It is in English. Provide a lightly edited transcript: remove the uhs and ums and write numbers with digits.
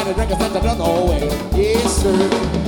and a drink and sent another way. Yes, sir.